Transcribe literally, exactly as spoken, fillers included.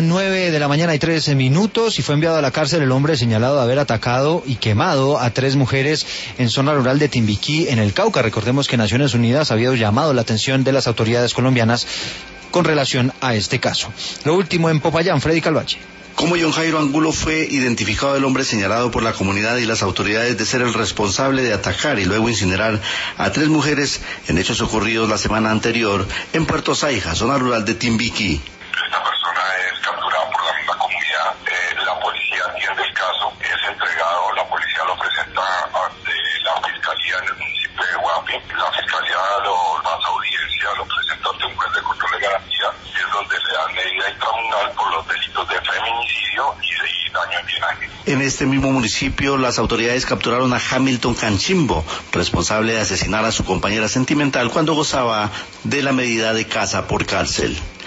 nueve de la mañana y trece minutos y fue enviado a la cárcel el hombre señalado de haber atacado y quemado a tres mujeres en zona rural de Timbiquí, en el Cauca. Recordemos que Naciones Unidas había llamado la atención de las autoridades colombianas con relación a este caso. Lo último en Popayán, Freddy Calvache. Como John Jairo Angulo fue identificado el hombre señalado por la comunidad y las autoridades de ser el responsable de atacar y luego incinerar a tres mujeres en hechos ocurridos la semana anterior en Puerto Saija, zona rural de Timbiquí. Esta persona es capturada por la misma comunidad, eh, la policía atiende el caso, es entregado, la policía lo presenta ante la fiscalía en el municipio de Guapi, la fiscalía lo pasa audiencia, lo presenta ante un juez de control de garantía, y es donde le dan medida intramunal por los delitos de feminicidio y de daño en bien ajeno. En este mismo municipio, las autoridades capturaron a Hamilton Canchimbo, responsable de asesinar a su compañera sentimental cuando gozaba de la medida de casa por cárcel.